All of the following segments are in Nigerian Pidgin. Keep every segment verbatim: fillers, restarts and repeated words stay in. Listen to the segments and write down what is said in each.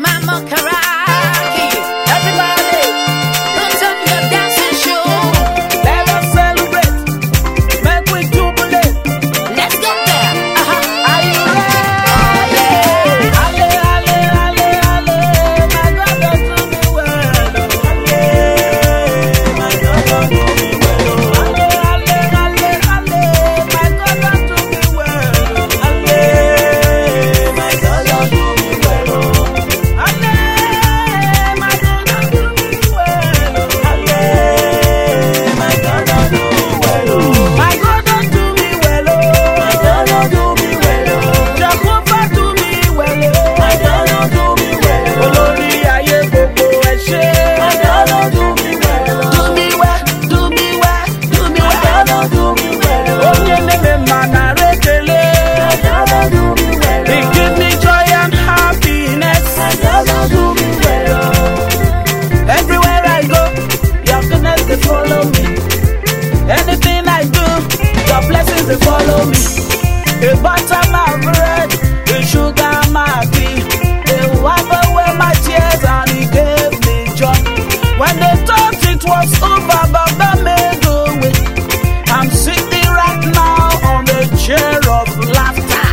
Mama Karaki. Everybody, put on your dancing shoes. Let us celebrate, make we jubilate. Let's go there. Uh-huh. Are you ready? Ale, ale, ale, ale, my God does do me well. Ale, my God does do me well. Ale, ale, ale, ale, my God does do me well. Ale, my God does do me well. Ale, my God does do me well. Ale, my God does do me well. My God does do me well. My God does do me well. Jehovah do me well. My God does do me well. Olórí ayé gbogbo ẹ ṣé. My God does do me well. Do me well, do me well, do me well. My God does do me well. Onye na-eme mma na-arekele. My God does do me well. He give me joy and happiness. My God does do me well. Everywhere I go, your goodness they follow me. Anything I do, your blessings they follow me. The butter my bread, the sugar my tea. They wipe away my tears and he gave me joy. When they thought it was over, Baba made a way. I'm sitting right now on the chair of laughter,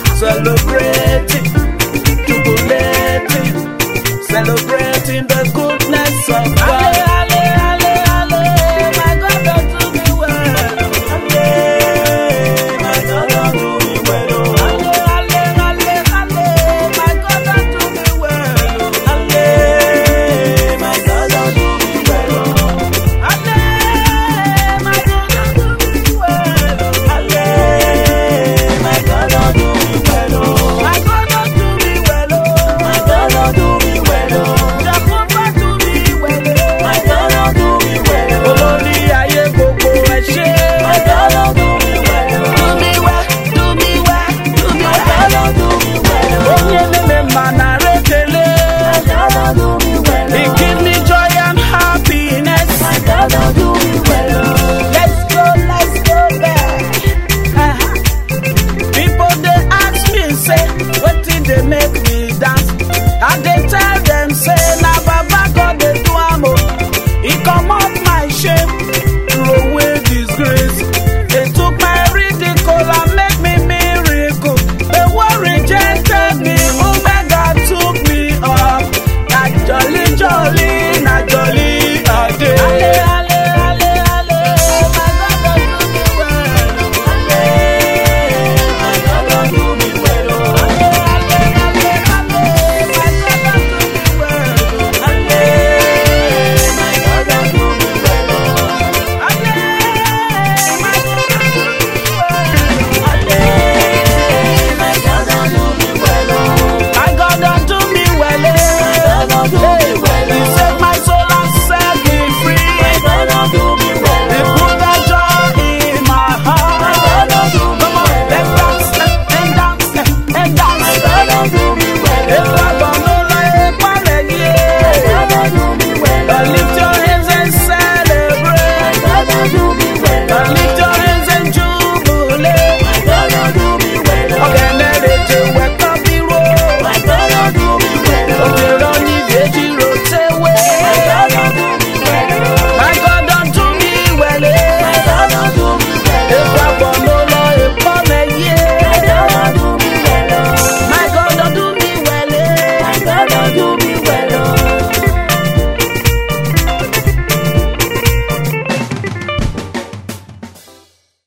celebrating, jubilating, celebrating the good